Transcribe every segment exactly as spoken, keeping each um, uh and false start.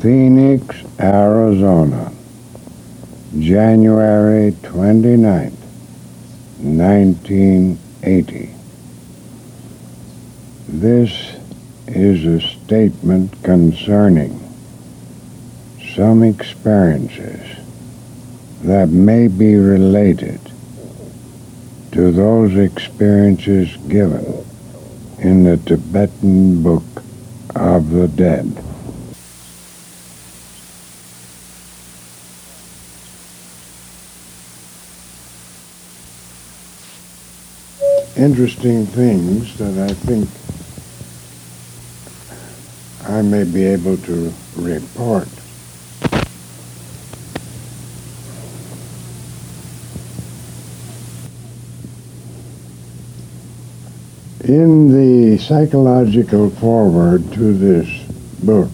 Phoenix, Arizona, January twenty-ninth, nineteen eighty. This is a statement concerning some experiences that may be related to those experiences given in the Tibetan Book of the Dead. Interesting things that I think I may be able to report. In the psychological foreword to this book,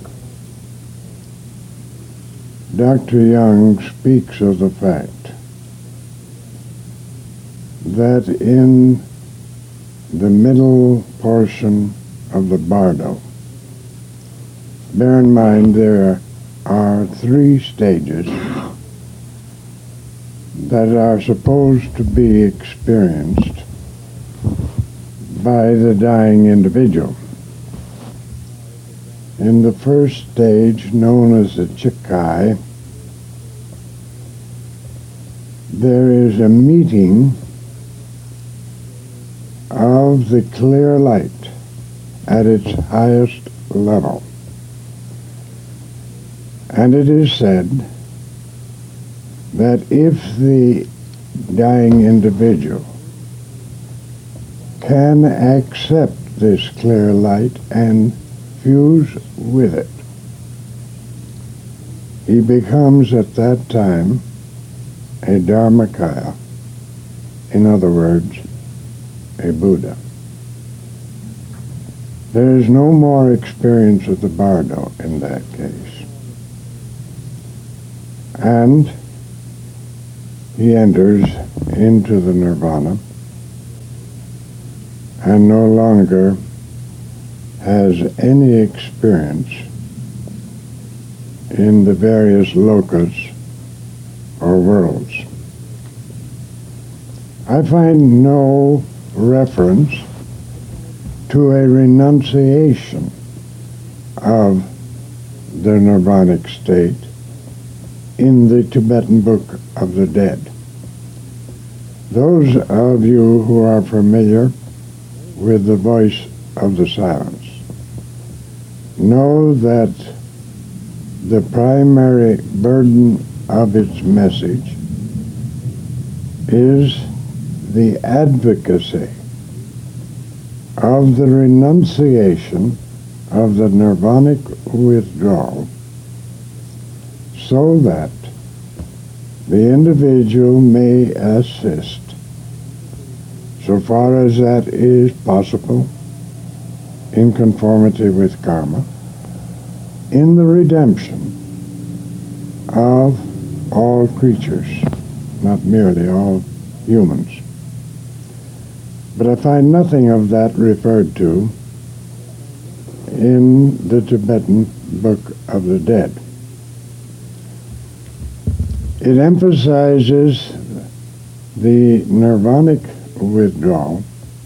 Doctor Young speaks of the fact that in the middle portion of the bardo, bear in mind there are three stages that are supposed to be experienced by the dying individual. In the first stage, known as the Chikai, there is a meeting of the clear light at its highest level. And it is said that if the dying individual can accept this clear light and fuse with it, he becomes at that time a Dharmakaya, in other words, a Buddha. There is no more experience of the bardo in that case. And he enters into the nirvana and no longer has any experience in the various lokas or worlds. I find no reference to a renunciation of the nirvanic state in the Tibetan Book of the Dead. Those of you who are familiar with the voice of the silence know that the primary burden of its message is the advocacy of the renunciation of the nirvanic withdrawal, so that the individual may assist, so far as that is possible, in conformity with karma, in the redemption of all creatures, not merely all humans. But I find nothing of that referred to in the Tibetan Book of the Dead. It emphasizes the nirvanic withdrawal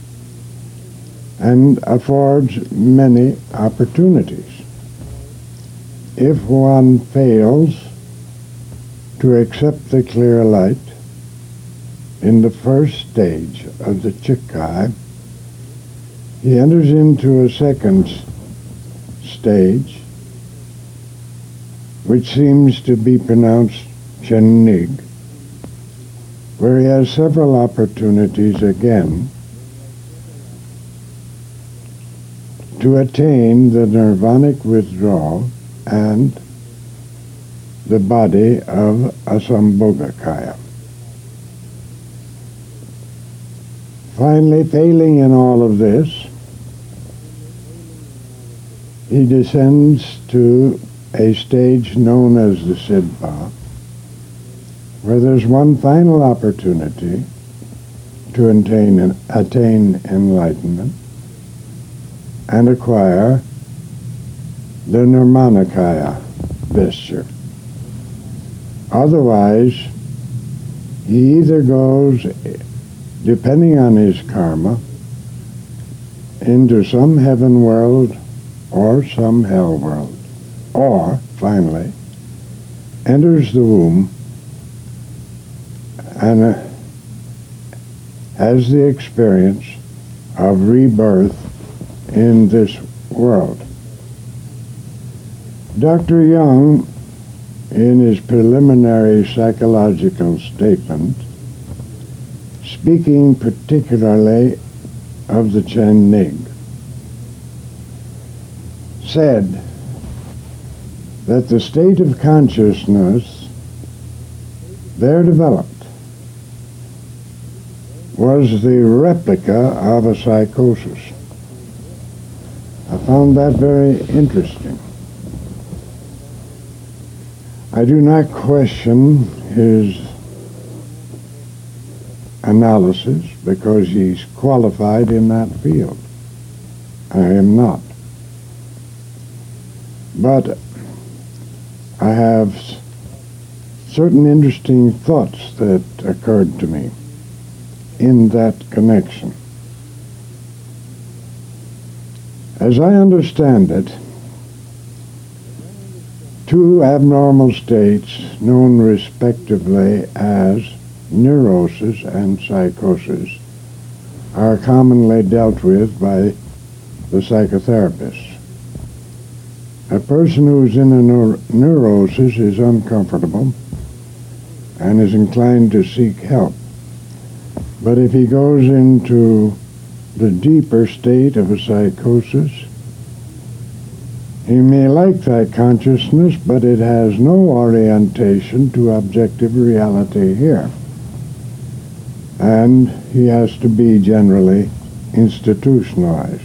and affords many opportunities. If one fails to accept the clear light in the first stage of the Chikai, he enters into a second stage, which seems to be pronounced Chenig, where he has several opportunities again to attain the nirvanic withdrawal and the body of Asambhogakaya. Finally, failing in all of this, he descends to a stage known as the Sidpa, where there's one final opportunity to attain, attain enlightenment and acquire the Nirmanakaya vesture. Otherwise, he either goes, depending on his karma, into some heaven world or some hell world, or, finally, enters the womb and uh, has the experience of rebirth in this world. Doctor Young, in his preliminary psychological statement, speaking particularly of the Chen Nig, said that the state of consciousness there developed was the replica of a psychosis. I found that very interesting. I do not question his analysis because he's qualified in that field. I am not. But I have certain interesting thoughts that occurred to me in that connection. As I understand it, two abnormal states known respectively as neurosis and psychosis are commonly dealt with by the psychotherapists. A person who's in a neur- neurosis is uncomfortable and is inclined to seek help. But if he goes into the deeper state of a psychosis, he may like that consciousness, but it has no orientation to objective reality here. And he has to be generally institutionalized.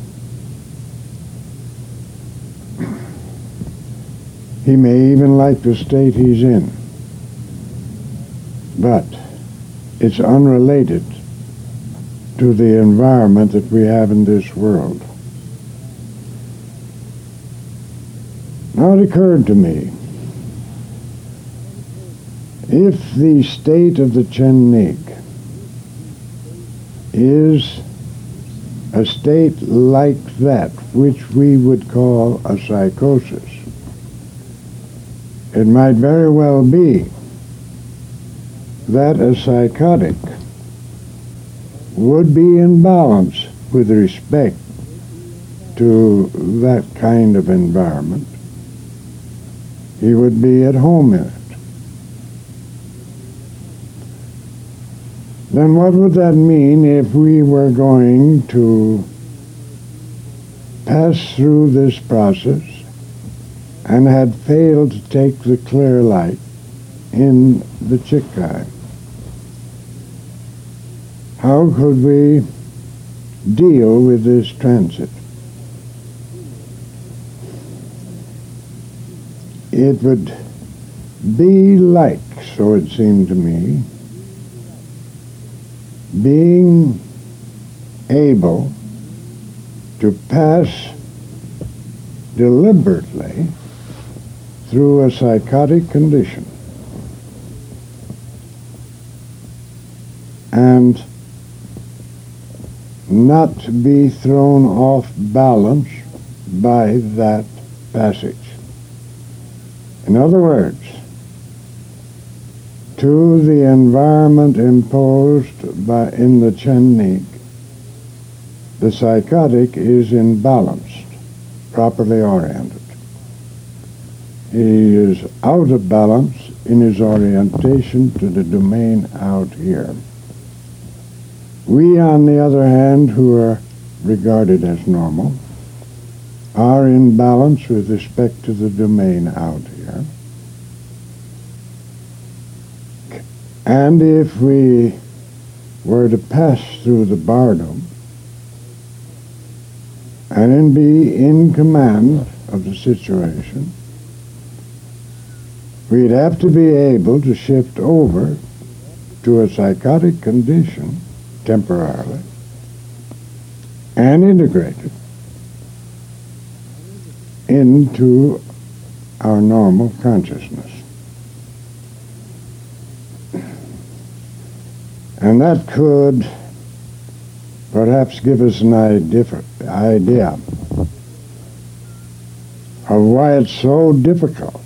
He may even like the state he's in, but it's unrelated to the environment that we have in this world. Now it occurred to me, if the state of the Chen Nig is a state like that, which we would call a psychosis, it might very well be that a psychotic would be in balance with respect to that kind of environment. He would be at home in it. Then what would that mean if we were going to pass through this process and had failed to take the clear light in the Chikai? How could we deal with this transit? It would be like, so it seemed to me, being able to pass deliberately through a psychotic condition and not be thrown off balance by that passage. In other words, to the environment imposed by in the Chen Nig, the psychotic is imbalanced, properly oriented. He is out of balance in his orientation to the domain out here. We, on the other hand, who are regarded as normal, are in balance with respect to the domain out here. And if we were to pass through the bardo and then be in command of the situation, we'd have to be able to shift over to a psychotic condition temporarily and integrate it into our normal consciousness. And that could perhaps give us an idea of why it's so difficult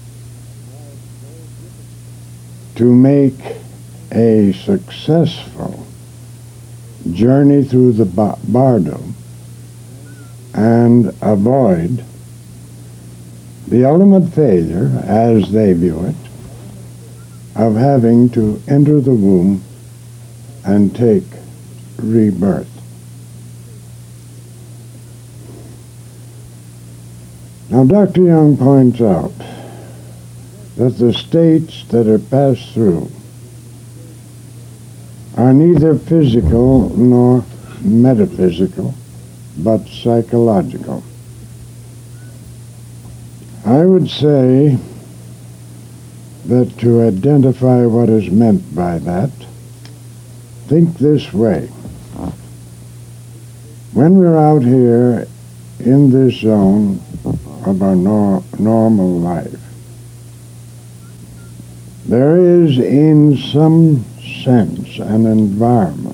to make a successful journey through the bardo and avoid the ultimate failure, as they view it, of having to enter the womb and take rebirth. Now, Doctor Young points out that the states that are passed through are neither physical nor metaphysical, but psychological. I would say that to identify what is meant by that, think this way. When we're out here in this zone of our nor- normal life, there is in some sense an environment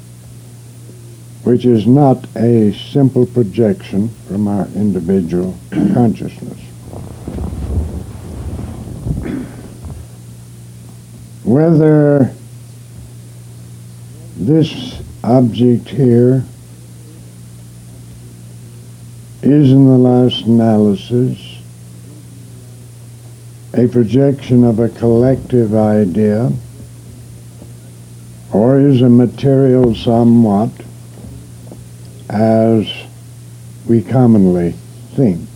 which is not a simple projection from our individual consciousness. Whether this object here is, in the last analysis, a projection of a collective idea, or is a material somewhat as we commonly think,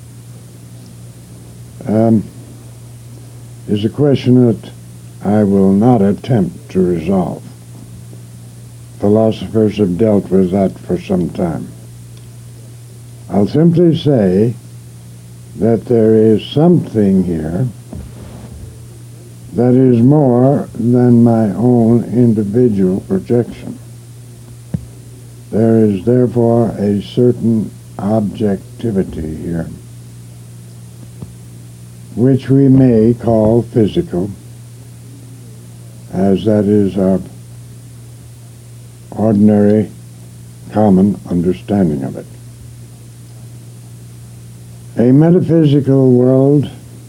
um, is a question that I will not attempt to resolve. Philosophers have dealt with that for some time. I'll simply say that there is something here that is more than my own individual projection. There is therefore a certain objectivity here, which we may call physical, as that is our ordinary, common understanding of it. A metaphysical world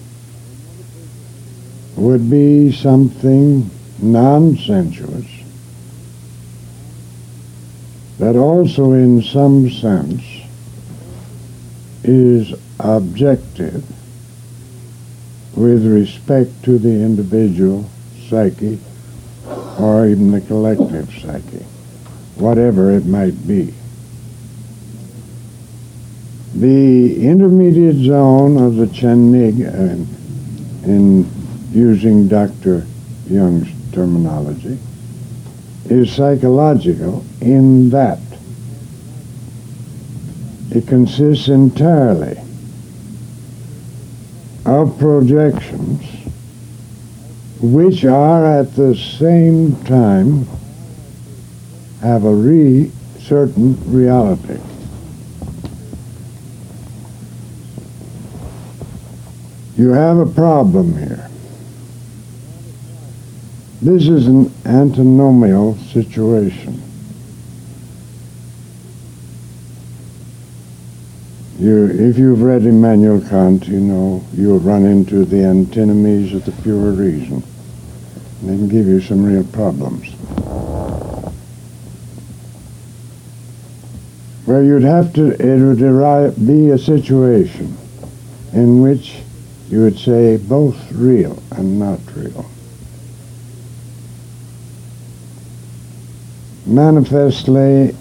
would be something non-sensuous that also in some sense is objective with respect to the individual psyche or even the collective psyche, whatever it might be. The intermediate zone of the Chenig, uh, in using Doctor Young's terminology, is psychological in that it consists entirely of projections which are at the same time have a re certain reality. You have a problem here. This is an antinomial situation. You, if you've read Immanuel Kant, you know you'll run into the antinomies of the pure reason. And they can give you some real problems. Where you'd have to, it would arrive, be a situation in which you would say both real and not real. Manifestly,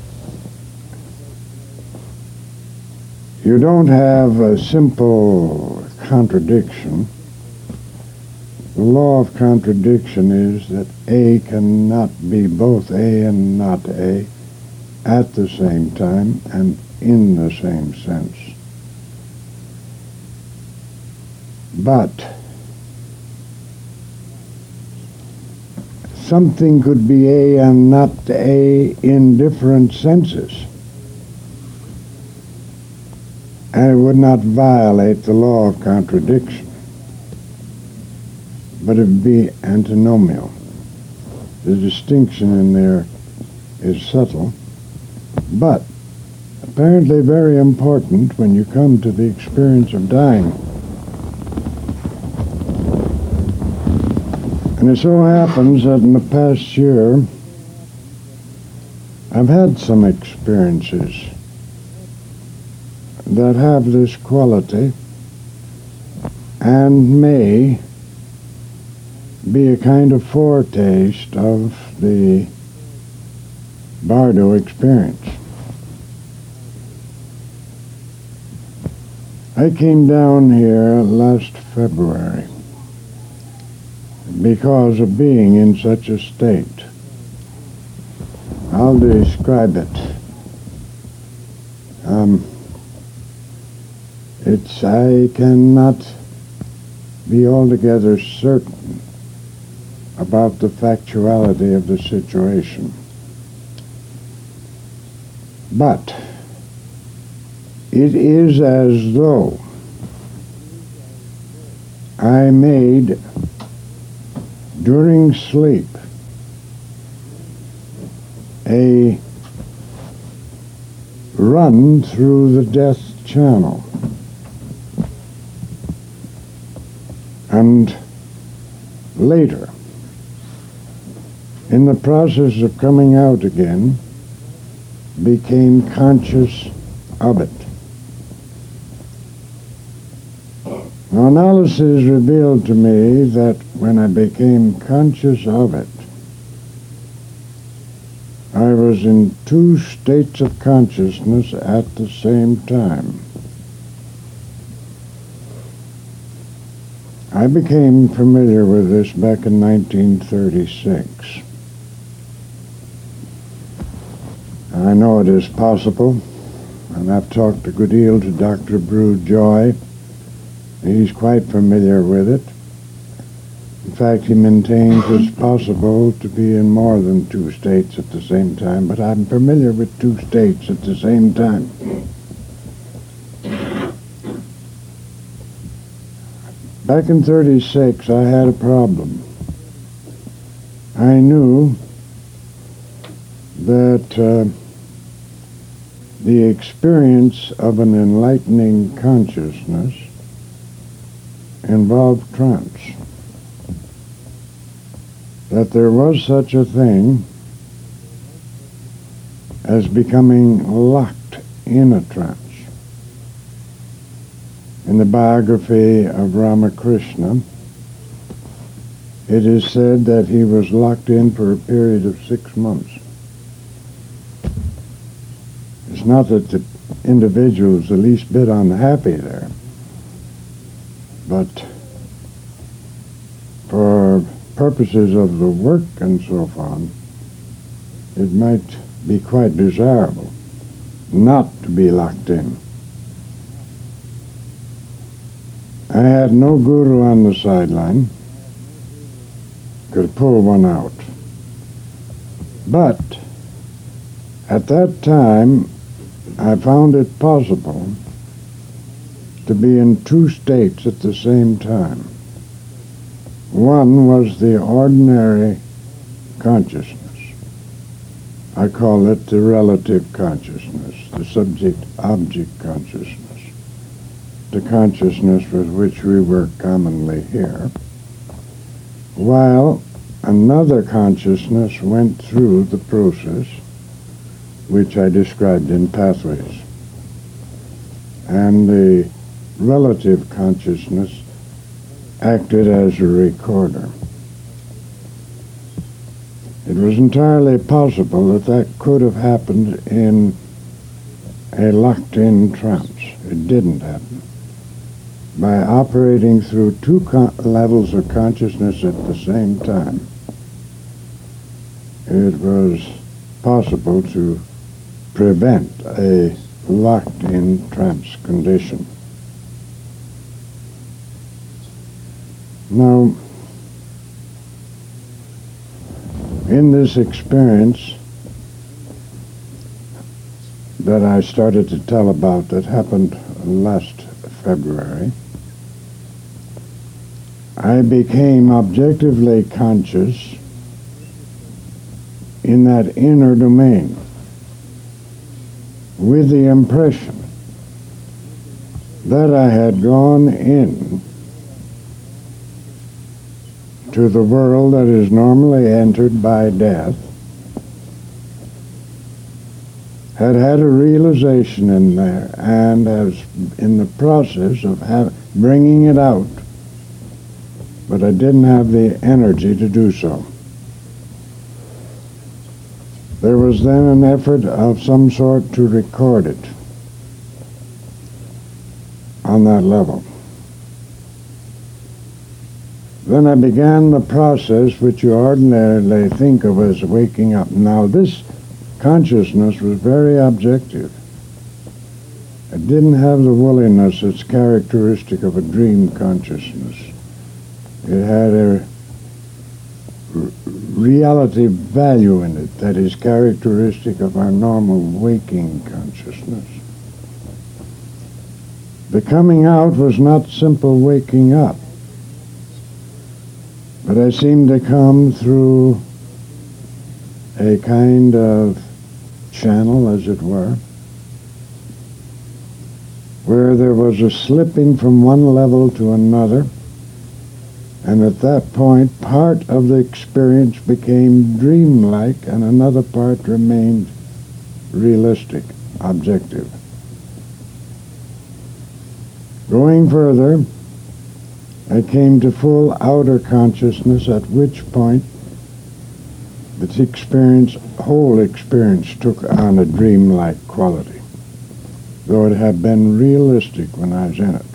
you don't have a simple contradiction. The law of contradiction is that A cannot be both A and not A at the same time and in the same sense. But something could be A and not A in different senses. and it would not violate the law of contradiction, but it would be antinomial. The distinction in there is subtle, but apparently very important when you come to the experience of dying. And it so happens that in the past year, I've had some experiences that have this quality and may be a kind of foretaste of the Bardo experience. I came down here last February because of being in such a state. I'll describe it. Um, it's, I cannot be altogether certain about the factuality of the situation. But it is as though I made, during sleep, a run through the death channel. And later, in the process of coming out again, became conscious of it. Now, analysis revealed to me that when I became conscious of it, I was in two states of consciousness at the same time. I became familiar with this back in nineteen thirty-six. I know it is possible, and I've talked a good deal to Doctor Brew Joy. He's quite familiar with it. In fact, he maintains it's possible to be in more than two states at the same time, but I'm familiar with two states at the same time. Back in thirty-six, I had a problem. I knew that uh, the experience of an enlightening consciousness involved trance. That there was such a thing as becoming locked in a trance. In the biography of Ramakrishna, it is said that he was locked in for a period of six months. It's not that the individual is the least bit unhappy there, but for purposes of the work and so on, it might be quite desirable not to be locked in. I had no guru on the sideline, could pull one out. But at that time, I found it possible to be in two states at the same time. One was the ordinary consciousness. I call it the relative consciousness, the subject-object consciousness, the consciousness with which we work commonly here, while another consciousness went through the process which I described in Pathways. And the relative consciousness acted as a recorder. It was entirely possible that that could have happened in a locked-in trance. It didn't happen. By operating through two con- levels of consciousness at the same time, it was possible to prevent a locked-in trance condition. Now, in this experience that I started to tell about that happened last February, I became objectively conscious in that inner domain with the impression that I had gone in to the world that is normally entered by death, had had a realization in there, and was in the process of have, bringing it out, but I didn't have the energy to do so. There was then an effort of some sort to record it on that level. Then I began the process which you ordinarily think of as waking up. Now this consciousness was very objective. It didn't have the woolliness that's characteristic of a dream consciousness. It had a r- reality value in it that is characteristic of our normal waking consciousness. The coming out was not simple waking up, but I seemed to come through a kind of channel, as it were, where there was a slipping from one level to another, and at that point part of the experience became dreamlike and another part remained realistic, objective. Going further, I came to full outer consciousness, at which point the experience, whole experience took on a dreamlike quality, though it had been realistic when I was in it.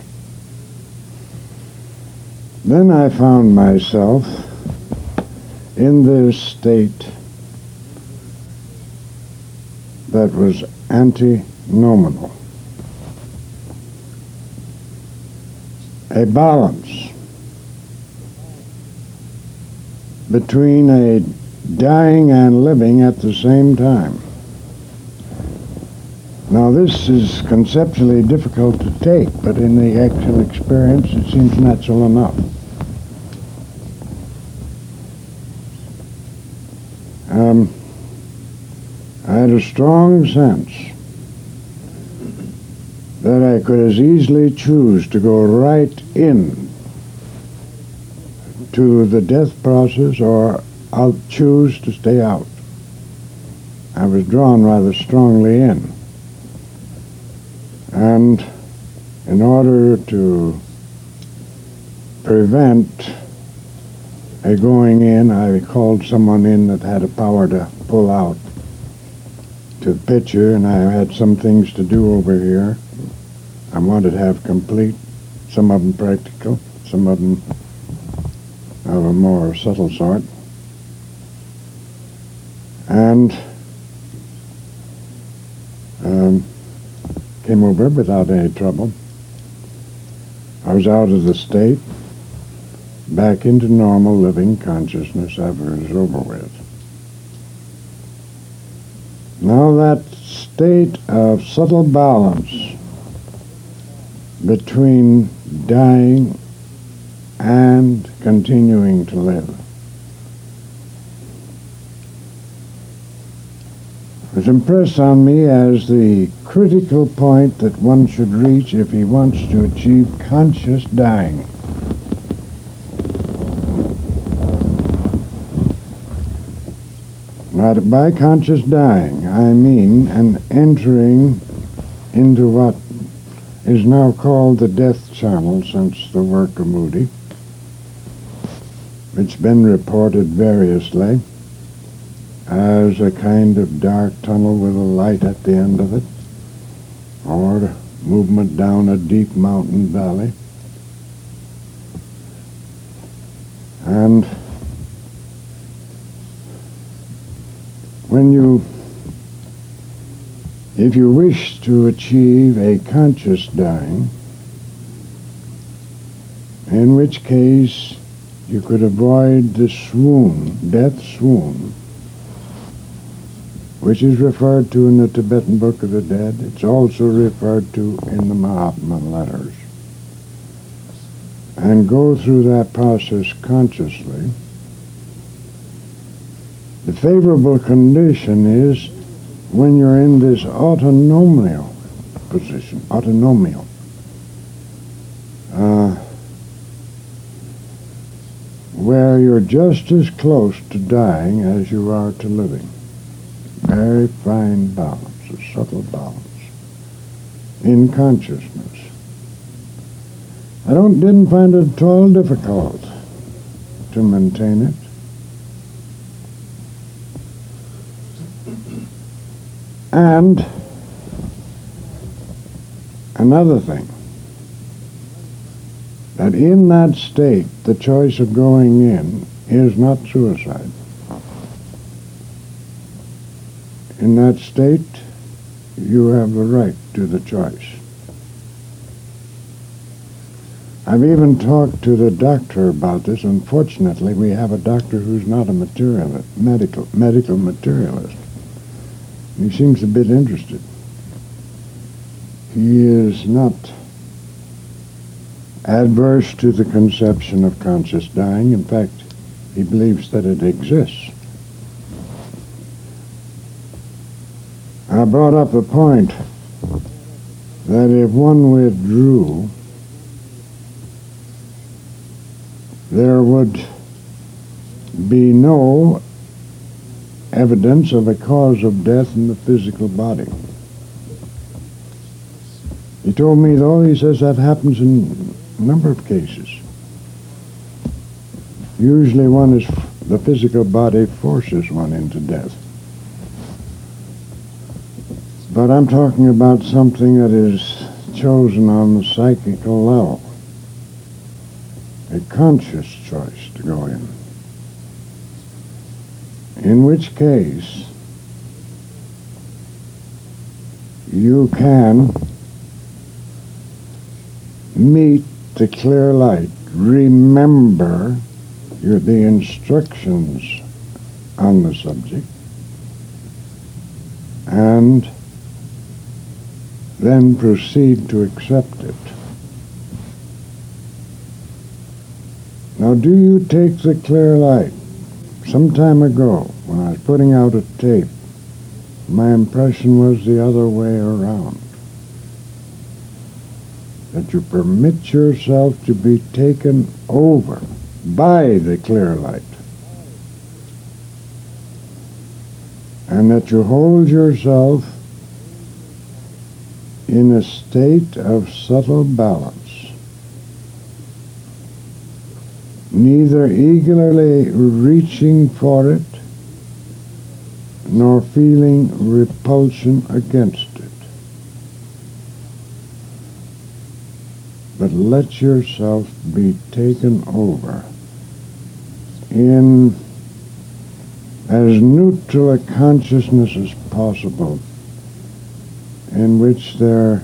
Then I found myself in this state that was antinomial, a balance between a dying and living at the same time. Now this is conceptually difficult to take, but in the actual experience it seems natural enough. Um, I had a strong sense that I could as easily choose to go right in to the death process, or I'll choose to stay out. I was drawn rather strongly in. And in order to prevent a going in, I called someone in that had a power to pull out to the picture, and I had some things to do over here. I wanted to have complete, some of them practical, some of them of a more subtle sort. And um, came over without any trouble. I was out of the state, back into normal living consciousness after it was over with. Now that state of subtle balance between dying and continuing to live was impressed on me as the critical point that one should reach if he wants to achieve conscious dying. Now, by conscious dying, I mean an entering into what is now called the death channel since the work of Moody. It's been reported variously as a kind of dark tunnel with a light at the end of it, or movement down a deep mountain valley. And when you, if you wish to achieve a conscious dying, in which case you could avoid the swoon, death swoon, which is referred to in the Tibetan Book of the Dead. It's also referred to in the Mahatma letters. And go through that process consciously. The favorable condition is when you're in this autonomial position, autonomial. Uh, where you're just as close to dying as you are to living. Very fine balance, a subtle balance in consciousness. I don't didn't find it at all difficult to maintain it. And another thing, that in that state, the choice of going in is not suicide. In that state, you have the right to the choice. I've even talked to the doctor about this. Unfortunately, we have a doctor who's not a materialist, medical, medical materialist. He seems a bit interested. He is not adverse to the conception of conscious dying. In fact, he believes that it exists. I brought up the point that if one withdrew, there would be no evidence of a cause of death in the physical body. He told me, though, he says that happens in a number of cases. Usually one is, the physical body forces one into death. But I'm talking about something that is chosen on the psychical level. A conscious choice to go in. In which case, you can meet the clear light, remember your, the instructions on the subject, and then proceed to accept it. Now, do you take the clear light? Some time ago, when I was putting out a tape, my impression was the other way around. That you permit yourself to be taken over by the clear light. And that you hold yourself in a state of subtle balance. Neither eagerly reaching for it, nor feeling repulsion against it. But let yourself be taken over in as neutral a consciousness as possible, in which there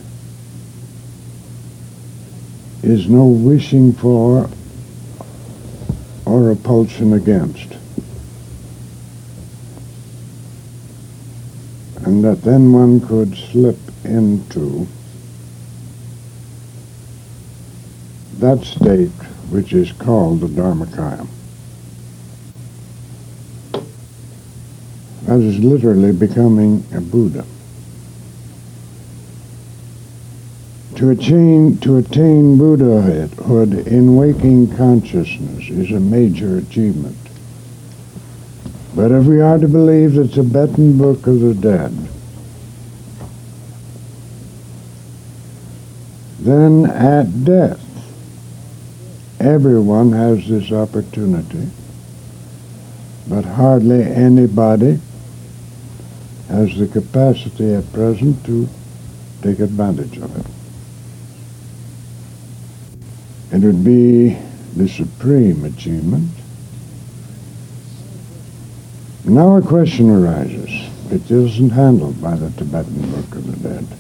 is no wishing for or repulsion against. And that then one could slip into that state which is called the Dharmakaya. That is literally becoming a Buddha. To attain, to attain Buddhahood in waking consciousness is a major achievement. But if we are to believe the Tibetan Book of the Dead, then at death, everyone has this opportunity, but hardly anybody has the capacity at present to take advantage of it. It would be the supreme achievement. Now a question arises. It isn't handled by the Tibetan Book of the Dead.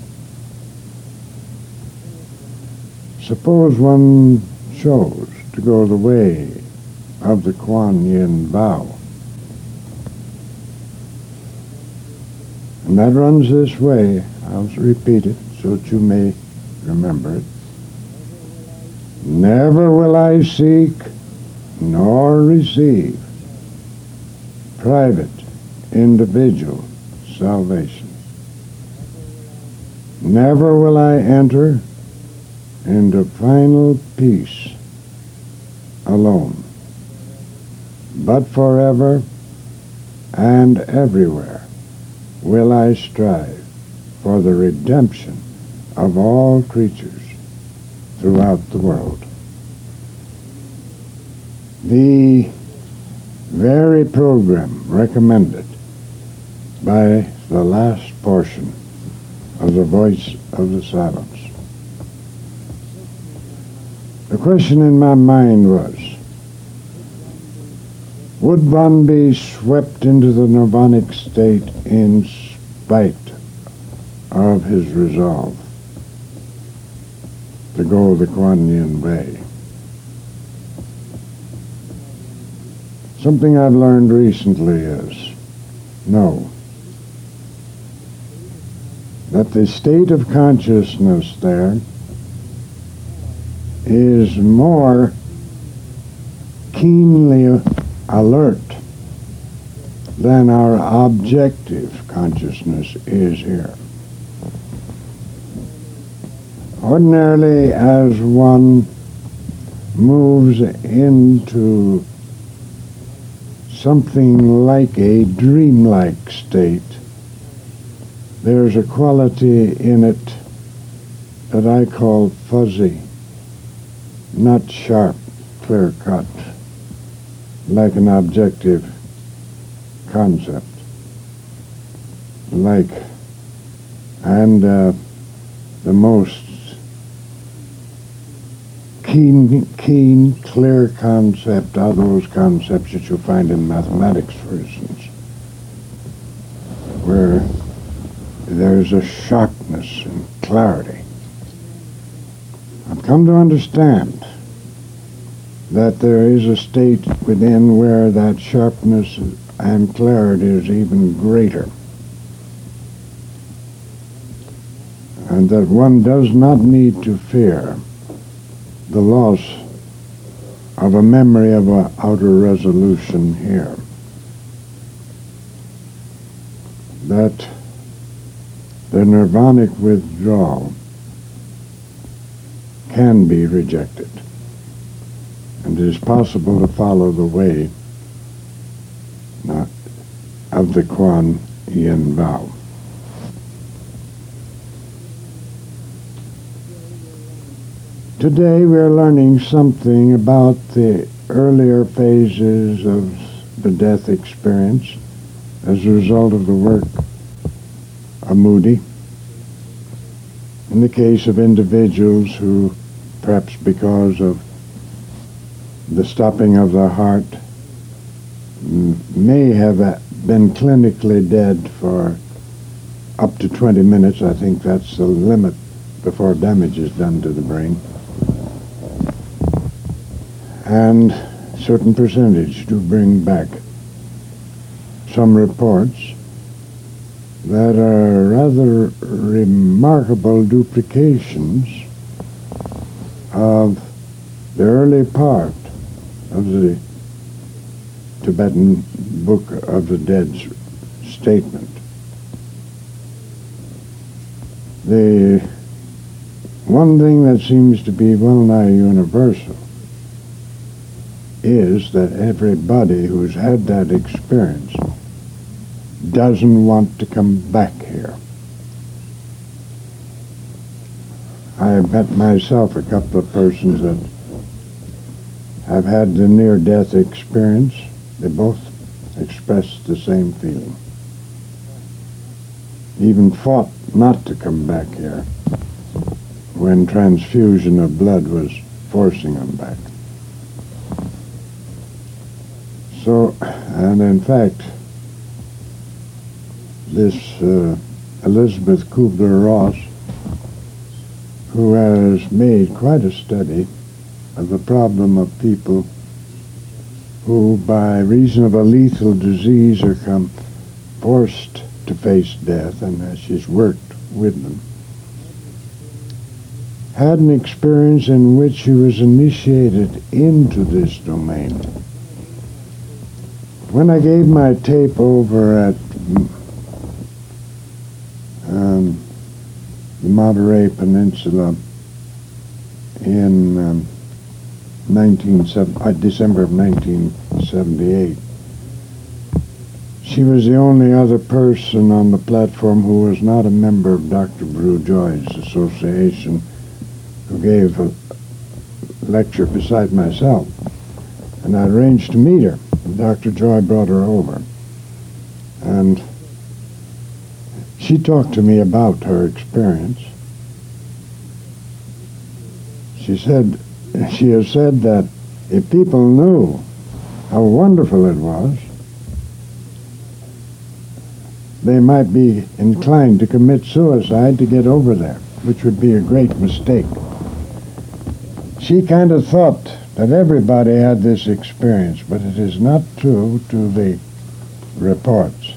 Suppose one chose to go the way of the Kuan Yin vow. And that runs this way. I'll repeat it so that you may remember it. Never will I seek nor receive private, individual salvation. Never will I enter into final peace alone, but forever and everywhere will I strive for the redemption of all creatures throughout the world. The very program recommended by the last portion of the Voice of the Silence. The question in my mind was, would one be swept into the nirvanic state in spite of his resolve to go the Kuan Yin way? Something I've learned recently is, no. That the state of consciousness there is more keenly alert than our objective consciousness is here. Ordinarily, as one moves into something like a dreamlike state, there's a quality in it that I call fuzzy, not sharp, clear-cut, like an objective concept. Like, and uh, the most keen, keen, clear concept are those concepts that you'll find in mathematics, for instance, where there's a sharpness and clarity. I've come to understand that there is a state within where that sharpness and clarity is even greater, and that one does not need to fear the loss of a memory of an outer resolution here. That the nirvanic withdrawal can be rejected, and it is possible to follow the way not of the Kuan Yin vow. Today we are learning something about the earlier phases of the death experience as a result of the work of Moody. In the case of individuals who, perhaps because of the stopping of the heart, m- may have been clinically dead for up to twenty minutes. I think that's the limit before damage is done to the brain. And certain percentage do bring back some reports that are rather remarkable duplications of the early part of the Tibetan Book of the Dead's statement. The one thing that seems to be well nigh universal is that everybody who's had that experience doesn't want to come back here. I have met myself a couple of persons that have had the near-death experience. They both expressed the same feeling. Even fought not to come back here when transfusion of blood was forcing them back. So, and in fact, this uh, Elizabeth Kubler-Ross, who has made quite a study of the problem of people who, by reason of a lethal disease, are come forced to face death, and as she's worked with them, had an experience in which she was initiated into this domain. When I gave my tape over at um, the Monterey Peninsula in um, nineteen seventy, uh, December of nineteen seventy-eight, she was the only other person on the platform who was not a member of Doctor Brew Joy's association who gave a lecture beside myself. And I arranged to meet her. Doctor Joy brought her over. And she talked to me about her experience. She said, she has said that if people knew how wonderful it was, they might be inclined to commit suicide to get over there, which would be a great mistake. She kind of thought that everybody had this experience, but it is not true to the reports.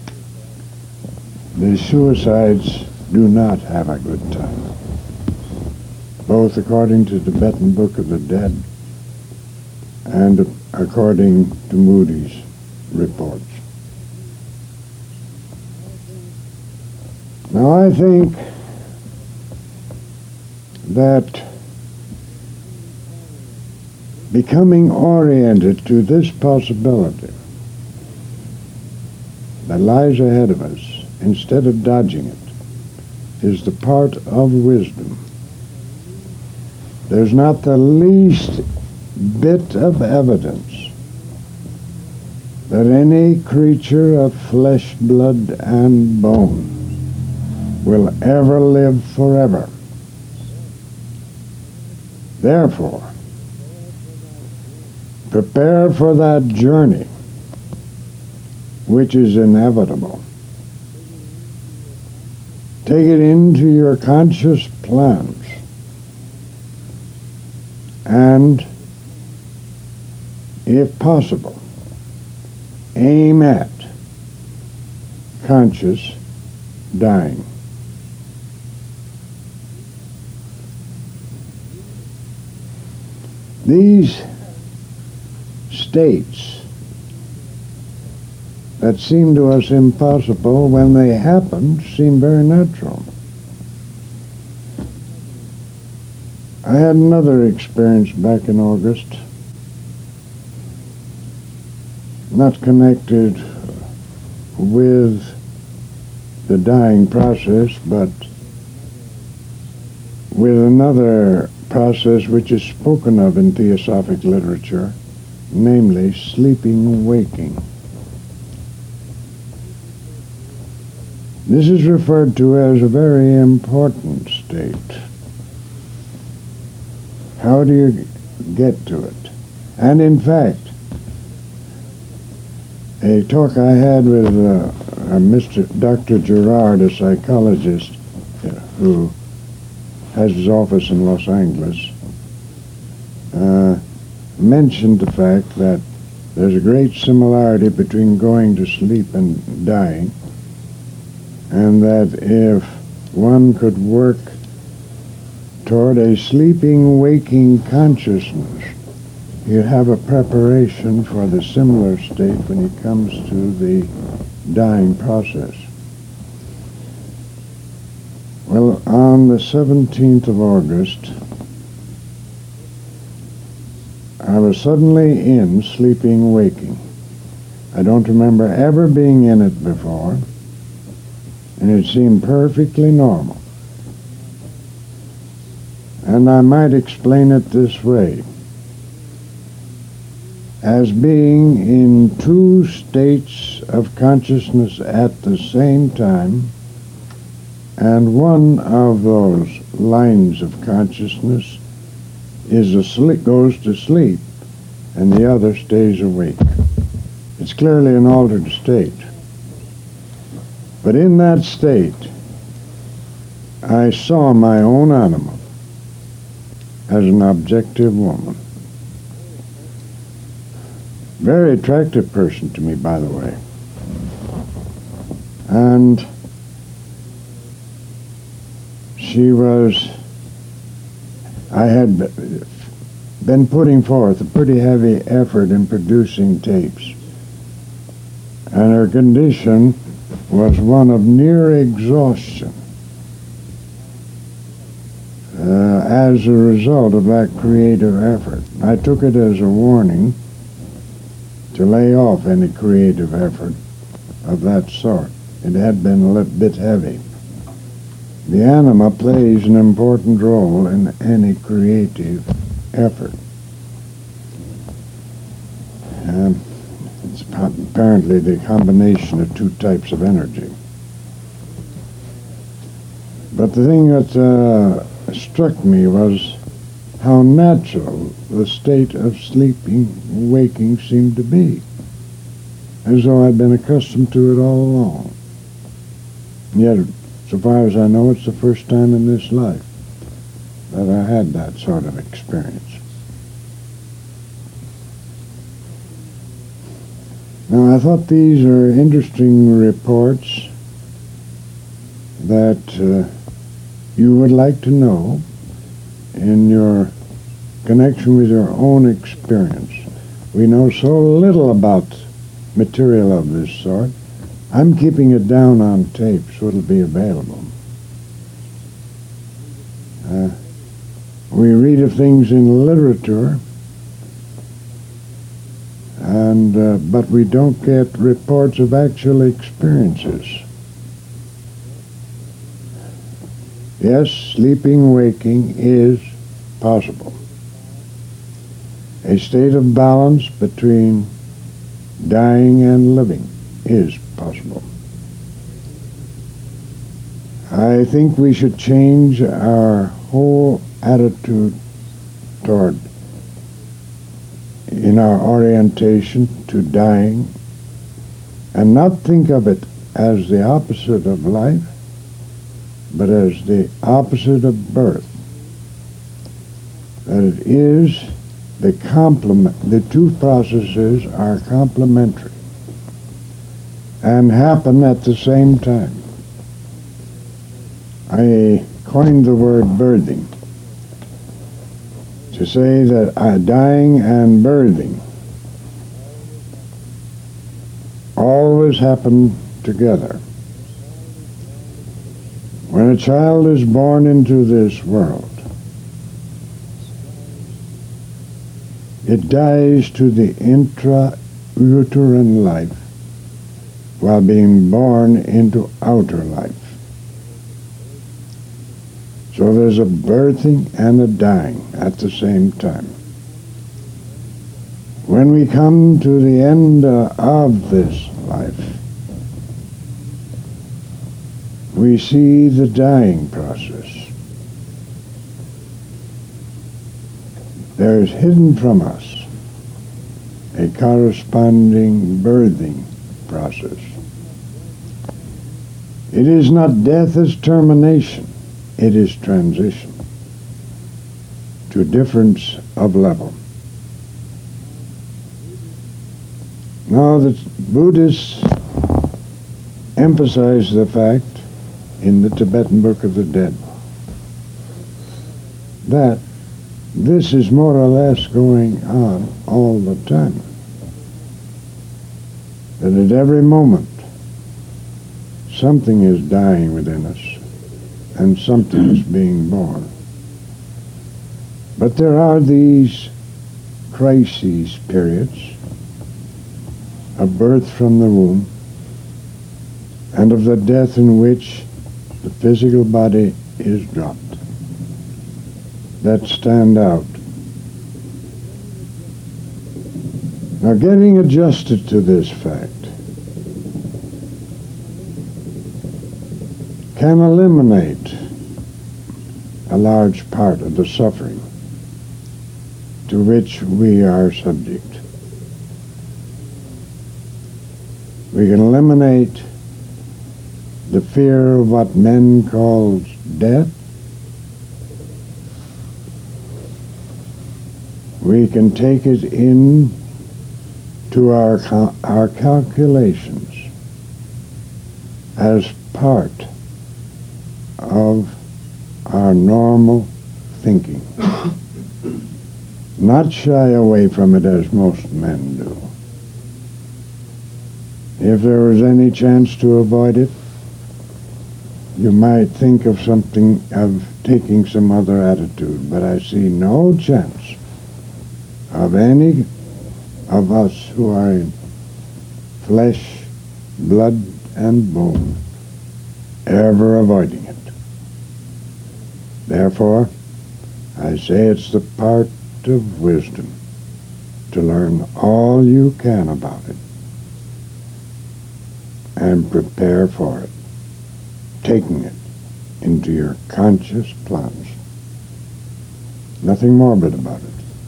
The suicides do not have a good time, both according to the Tibetan Book of the Dead and according to Moody's reports. Now, I think that becoming oriented to this possibility that lies ahead of us, instead of dodging it, is the part of wisdom. There's not the least bit of evidence that any creature of flesh, blood, and bone will ever live forever. Therefore, prepare for that journey which is inevitable. Take it into your conscious plans and, if possible, aim at conscious dying. These states that seem to us impossible, when they happen, seem very natural. I had another experience back in August, not connected with the dying process, but with another process which is spoken of in theosophic literature, namely sleeping waking. This is referred to as a very important state. How do you get to it? And in fact, a talk I had with uh, Mister Doctor Gerard, a psychologist uh, who has his office in Los Angeles, uh, mentioned the fact that there's a great similarity between going to sleep and dying, and that if one could work toward a sleeping-waking consciousness, you'd have a preparation for the similar state when it comes to the dying process. Well, on the seventeenth of August, I was suddenly in sleeping waking. I don't remember ever being in it before, and it seemed perfectly normal. And I might explain it this way: as being in two states of consciousness at the same time, and one of those lines of consciousness is asleep, goes to sleep, and the other stays awake. It's clearly an altered state. But in that state, I saw my own animal as an objective woman. Very attractive person to me, by the way. And she was, I had been putting forth a pretty heavy effort in producing tapes. And her condition was one of near exhaustion uh, as a result of that creative effort. I took it as a warning to lay off any creative effort of that sort. It had been a little bit heavy. The anima plays an important role in any creative effort. Um, it's apparently the combination of two types of energy. But the thing that uh, struck me was how natural the state of sleeping, waking seemed to be, as though I'd been accustomed to it all along. And yet, so far as I know, it's the first time in this life that I had that sort of experience. Now, I thought these are interesting reports that uh, you would like to know in your connection with your own experience. We know so little about material of this sort. I'm keeping it down on tape so it'll be available. Uh, we read of things in literature, and uh, but we don't get reports of actual experiences. Yes, sleeping, waking is possible. A state of balance between dying and living is possible. I think we should change our whole attitude toward, in our orientation to dying, and not think of it as the opposite of life, but as the opposite of birth. That it is the complement, the two processes are complementary and happen at the same time. I coined the word birthing to say that uh, dying and birthing always happen together. When a child is born into this world, it dies to the intrauterine life while being born into outer life. So there's a birthing and a dying at the same time. When we come to the end uh, of this life, we see the dying process. There is hidden from us a corresponding birthing process. It is not death as termination, it is transition to difference of level. Now the Buddhists emphasize the fact in the Tibetan Book of the Dead that this is more or less going on all the time. That at every moment something is dying within us and something is being born. But there are these crises periods of birth from the womb and of the death in which the physical body is dropped that stand out. Now, getting adjusted to this fact can eliminate a large part of the suffering to which we are subject. We can eliminate the fear of what men call death. We can take it in to our, our calculations as part of our normal thinking. Not shy away from it as most men do. If there was any chance to avoid it, you might think of something, of taking some other attitude, but I see no chance of any of us who are in flesh, blood, and bone ever avoiding it. Therefore, I say it's the part of wisdom to learn all you can about it and prepare for it, taking it into your conscious plans. Nothing morbid about it.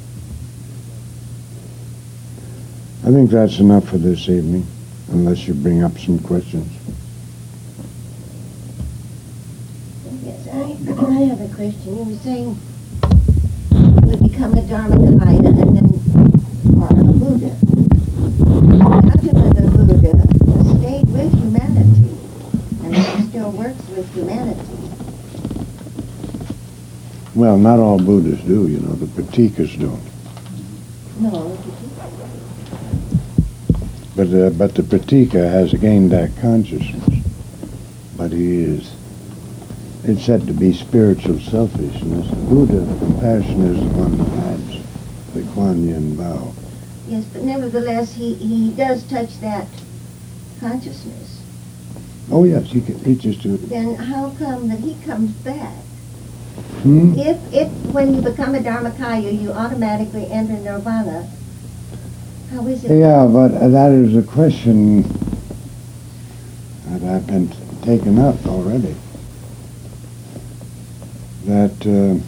I think that's enough for this evening, unless you bring up some questions. Yes, I, I have a question. You were saying you would become a Dharmakaya and then part of a Buddha. Ultimately, the Buddha stayed with humanity and he still works with humanity. Well, not all Buddhas do, you know. The Pratikas don't. No, But, uh, but the Pratika has gained that consciousness. But he is, it's said to be spiritual selfishness. The Buddha of compassion is the one who adds the Kuan Yin vow. yes, but nevertheless, he, he does touch that consciousness. Oh yes, he can, he just do it. Then how come that he comes back? Hmm? If, if when you become a Dharmakaya, you automatically enter nirvana, how is it? Yeah, but uh, that is a question that I've been t- taken up already. That uh,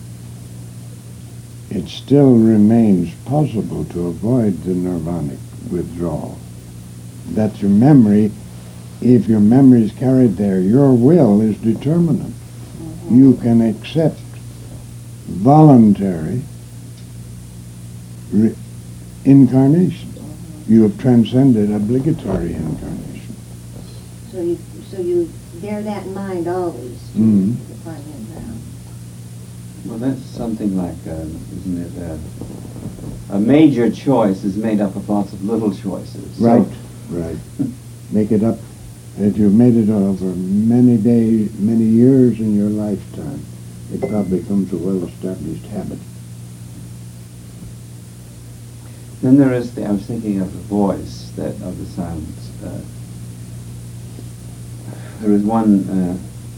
it still remains possible to avoid the nirvanic withdrawal. That your memory, if your memory is carried there, your will is determinate. Mm-hmm. You can accept voluntary re- incarnation. Mm-hmm. You have transcended obligatory incarnation. So you, so you bear that in mind always. Mm-hmm. The Kuan Yin vow. Well, that's something like, uh, isn't it, uh, a major choice is made up of lots of little choices. So- Right, right. Make it up. If you've made it over many days, many years in your lifetime, it probably becomes a well-established habit. Then there is the, I was thinking of the voice, that of the silence. Uh, there is one, uh,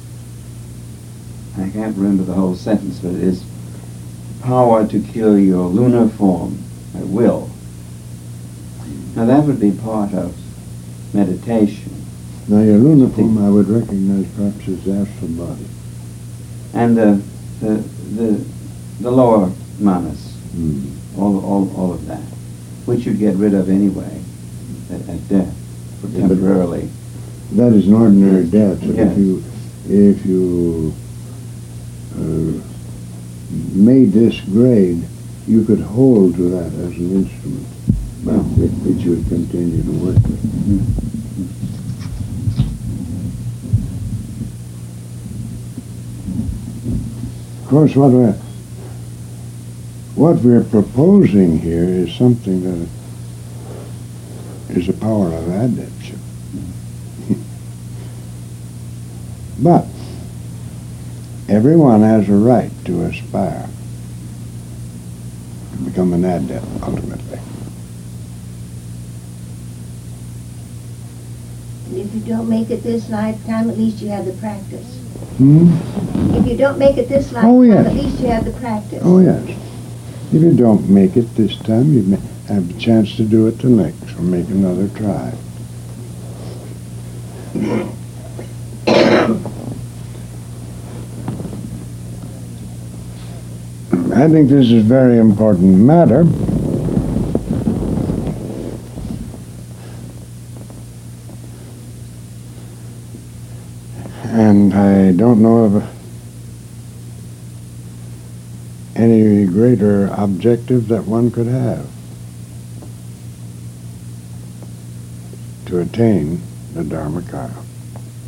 I can't remember the whole sentence, but it is power to kill your lunar form at will. Now that would be part of meditation. Now your lunar form I would recognize perhaps as astral body. And the, the, the, the lower manas, Mm. all, all, all of that, which you get rid of anyway at, at death, for Yeah, but temporarily. That is an ordinary death. So Yes. If you, if you uh, made this grade, you could hold to that as an instrument, but which which you would continue to work with. Of course, what we're, what we're proposing here is something that is the power of adeptship. But everyone has a right to aspire to become an adept ultimately. And if you don't make it this lifetime, at least you have the practice. Hmm? If you don't make it this lifetime, Oh, yes. at least you have the practice. Oh yes. If you don't make it this time, you may have the chance to do it the next, or make another try. I think this is a very important matter. And I don't know of any greater objective that one could have to attain the Dharmakaya.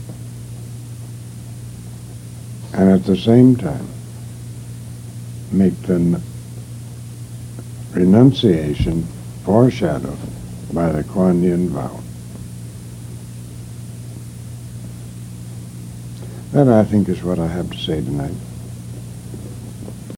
and at the same time make the n- renunciation foreshadowed by the Kuan Yin vow. That, I think, is what I have to say tonight.